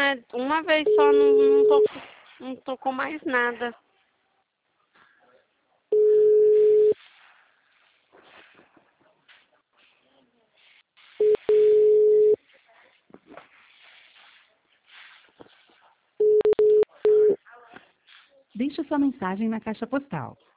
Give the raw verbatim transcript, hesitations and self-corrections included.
é uma vez só, não, não, tô, não tocou mais nada. Deixe sua mensagem na caixa postal